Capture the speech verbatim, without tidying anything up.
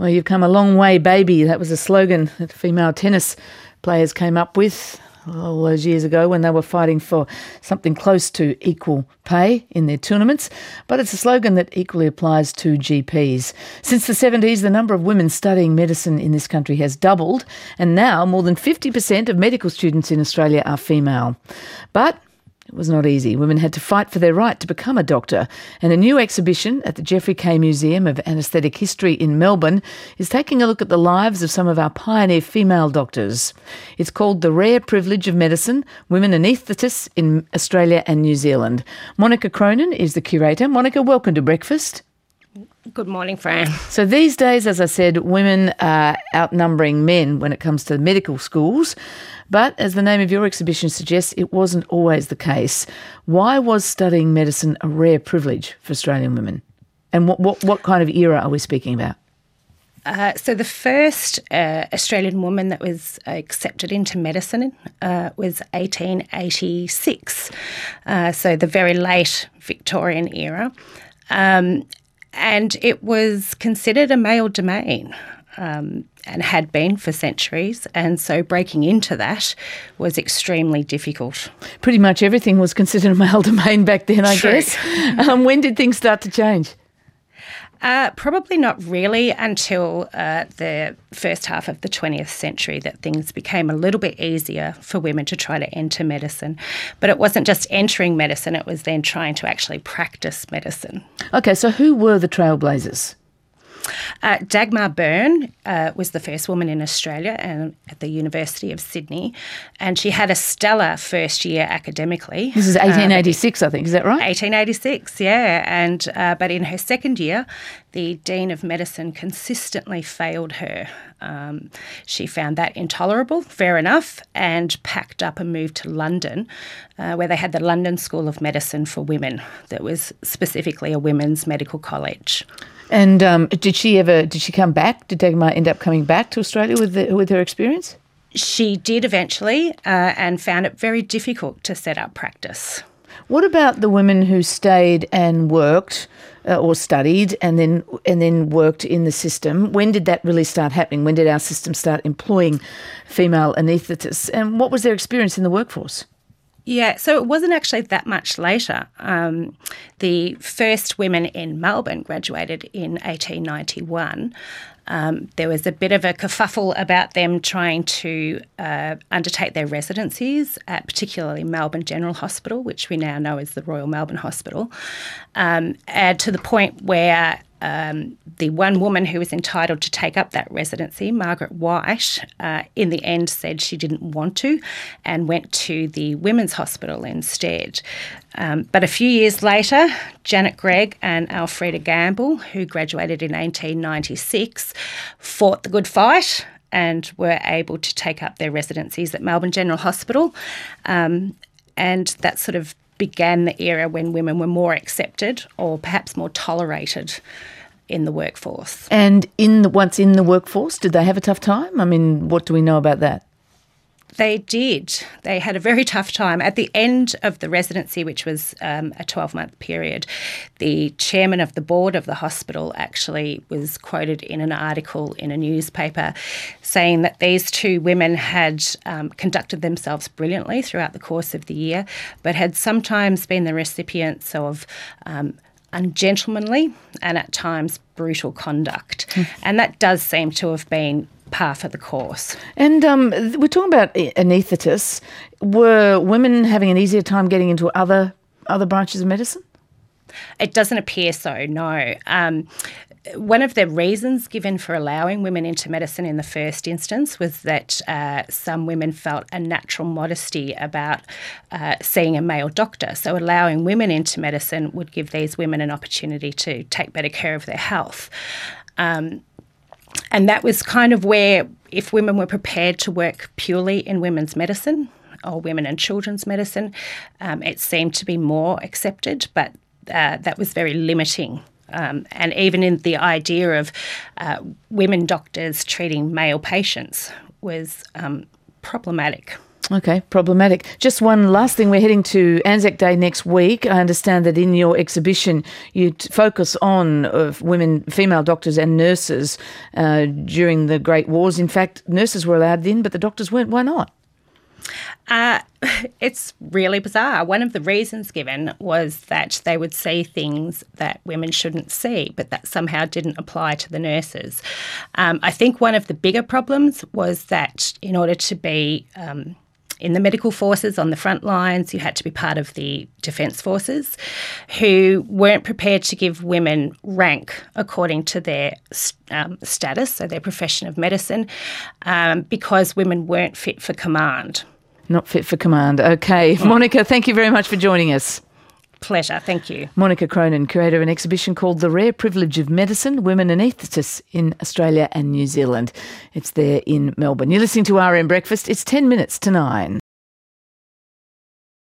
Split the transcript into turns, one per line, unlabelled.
Well, you've come a long way, baby. That was a slogan that female tennis players came up with all those years ago when they were fighting for something close to equal pay in their tournaments. But it's a slogan that equally applies to G Ps. Since the seventies, the number of women studying medicine in this country has doubled, and now more than fifty percent of medical students in Australia are female. But it was not easy. Women had to fight for their right to become a doctor. And a new exhibition at the Geoffrey K Museum of Anaesthetic History in Melbourne is taking a look at the lives of some of our pioneer female doctors. It's called The Rare Privilege of Medicine, Women Anaesthetists in Australia and New Zealand. Monica Cronin is the curator. Monica, welcome to Breakfast.
Good morning, Fran.
So these days, as I said, women are outnumbering men when it comes to medical schools. But as the name of your exhibition suggests, it wasn't always the case. Why was studying medicine a rare privilege for Australian women? And what what, what kind of era are we speaking about?
Uh, so the first uh, Australian woman that was accepted into medicine uh, was eighteen eighty-six, uh, so the very late Victorian era. Um, and it was considered a male domain. Um, and had been for centuries, and so breaking into that was extremely difficult.
Pretty much everything was considered a male domain back then, I
True.
guess. Um, when did things start to change?
Uh, probably not really until uh, the first half of the twentieth century that things became a little bit easier for women to try to enter medicine. But it wasn't just entering medicine, it was then trying to actually practice medicine.
Okay, so who were the trailblazers?
Uh, Dagmar Byrne uh, was the first woman in Australia and at the University of Sydney, and she had a stellar first year academically.
This is eighteen eighty-six, uh, I think, is that right?
eighteen eighty-six, yeah. And uh, but in her second year, the Dean of Medicine consistently failed her. Um, she found that intolerable, fair enough, and packed up and moved to London, uh, where they had the London School of Medicine for Women that was specifically a women's medical college.
And um, did she ever, did she come back? Did Dagmar end up coming back to Australia with the, with her experience?
She did eventually uh, and found it very difficult to set up practice.
What about the women who stayed and worked uh, or studied and then and then worked in the system? When did that really start happening? When did our system start employing female anaesthetists? And what was their experience in the workforce?
Yeah, so it wasn't actually that much later. Um, the first women in Melbourne graduated in eighteen ninety-one. Um, there was a bit of a kerfuffle about them trying to uh, undertake their residencies at particularly Melbourne General Hospital, which we now know as the Royal Melbourne Hospital, um, and to the point where um, the one woman who was entitled to take up that residency, Margaret White, uh, in the end said she didn't want to and went to the Women's Hospital instead. Um, but a few years later, Janet Gregg and Alfreda Gamble, who graduated in eighteen ninety-six, fought the good fight and were able to take up their residencies at Melbourne General Hospital. Um, and that sort of began the era when women were more accepted or perhaps more tolerated in the workforce.
And in the, once in the workforce, did they have a tough time? I mean, what do we know about that?
They did. They had a very tough time. At the end of the residency, which was um, a twelve-month period, the chairman of the board of the hospital actually was quoted in an article in a newspaper saying that these two women had um, conducted themselves brilliantly throughout the course of the year, but had sometimes been the recipients of um, ungentlemanly and at times brutal conduct. Mm. And that does seem to have been par for the course.
And um, we're talking about anaesthetists. Were women having an easier time getting into other other branches of medicine?
It doesn't appear so, no. Um, one of the reasons given for allowing women into medicine in the first instance was that uh, some women felt a natural modesty about uh, seeing a male doctor. So allowing women into medicine would give these women an opportunity to take better care of their health. Um, And that was kind of where, if women were prepared to work purely in women's medicine or women and children's medicine, um, it seemed to be more accepted, but uh, that was very limiting. Um, and even in the idea of uh, women doctors treating male patients was um, problematic.
Okay, problematic. Just one last thing. We're heading to Anzac Day next week. I understand that in your exhibition you t- focus on uh, women, female doctors and nurses uh, during the Great Wars. In fact, nurses were allowed in, but the doctors weren't. Why not?
Uh, it's really bizarre. One of the reasons given was that they would see things that women shouldn't see, but that somehow didn't apply to the nurses. Um, I think one of the bigger problems was that in order to be um, in the medical forces on the front lines, you had to be part of the Defence Forces, who weren't prepared to give women rank according to their um, status, so their profession of medicine, um, because women weren't fit for command.
Not fit for command. Okay. Monica, thank you very much for joining us.
Pleasure. Thank you.
Monica Cronin, curator of an exhibition called The Rare Privilege of Medicine, Women Anaesthetists in Australia and New Zealand. It's there in Melbourne. You're listening to R M Breakfast. It's ten minutes to nine.